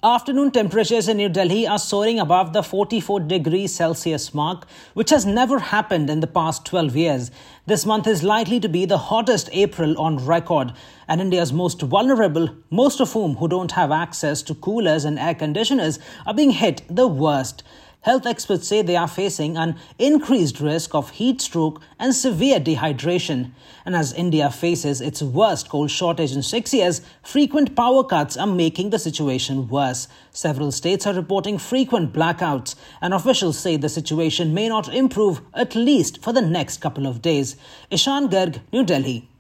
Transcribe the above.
Afternoon temperatures in New Delhi are soaring above the 44 degrees Celsius mark, which has never happened in the past 12 years. This month is likely to be the hottest April on record, and India's most vulnerable, most of whom who don't have access to coolers and air conditioners, are being hit the worst. Health experts say they are facing an increased risk of heat stroke and severe dehydration. And as India faces its worst coal shortage in 6 years, frequent power cuts are making the situation worse. Several states are reporting frequent blackouts, and officials say the situation may not improve at least for the next couple of days. Ishan Garg, New Delhi.